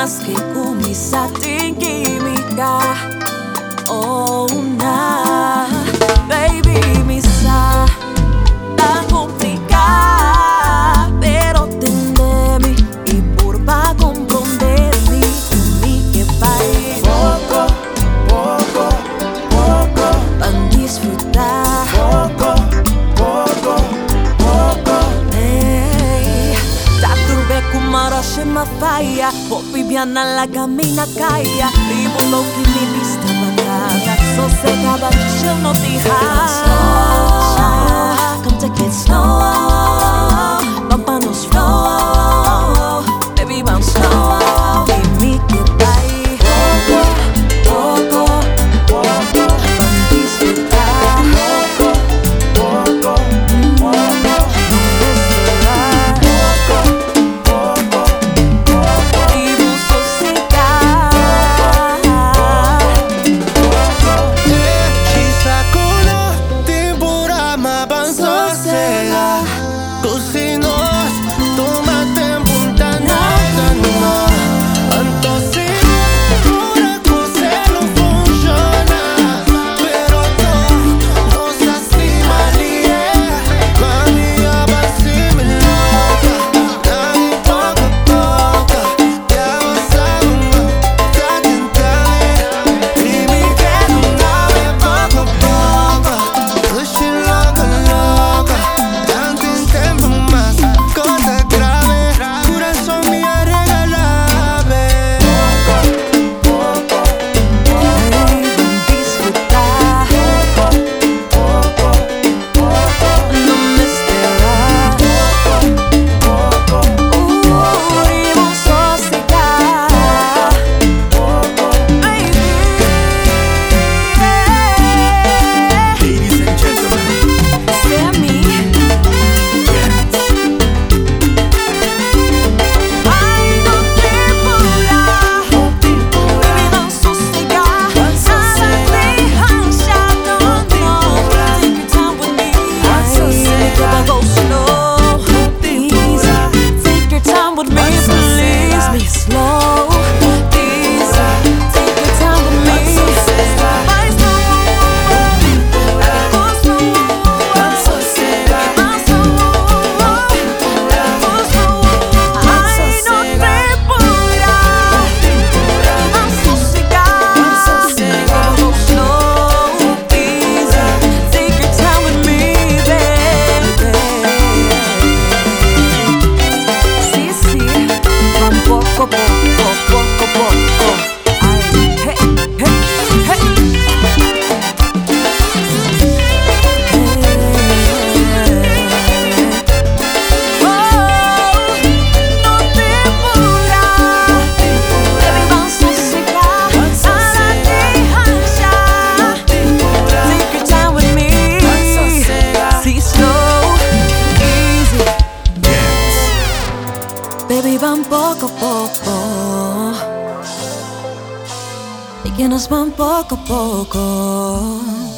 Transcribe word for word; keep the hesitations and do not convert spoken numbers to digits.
mas que kung sa ating kimika. Oh na, baby, misa tan complicada, pero tendemi y por va comprendermi mi que vai poco, poco, poco, van disfrutar poco, poco, poco. Hey, taturbe kumarashe mafaya, popi biana la camina kaya, ribo lo que mi vista bacana, so se acaba chill no te high. Come take it slow, bumpa no slow, baby bounce slow, y mi que vai poco, poco, Poco, van disfrutar poco, poco, poco, no desesperar. poco, poco, Vivo sossegar. Chissà kuna tempura mabansosega Kusi nos tumaten punta nata no Anto segura cose non funziona Pero to nos lastima lì Mania basimi loca Dai poco poco Ti avanzando Da tentare Dimmi che non dai poco poco Così loca loca Tanto in tempo más Cosa grave Corazón mía regalame Poco, poco, Hey, van disfrutar. poco, poco, No me esperar. poco, Uh, vivo sossegar. Baby, Ladies and gentlemen, Sammy. Ai, no tempura. Baby, van sossegar. Nada te hansha, no, no. Take your time with me. Never go slow. Easy. Take your time with me, please. Be slow. Easy. Take your time with me. Vai slow. Go slow. Vai slow. Go slow. Ai, no tempura. Van sossegar. Never go slow. Easy. Take your time with me, baby. Sí, sí, van poco, poco, poco, poco. Ay, hey, hey, hey. Oh, no tempura. Baby, van sossegar. Nada te hansha. Take your time with me. Sí, slow, easy. Baby, van poco a poco. Y que nos van poco a poco.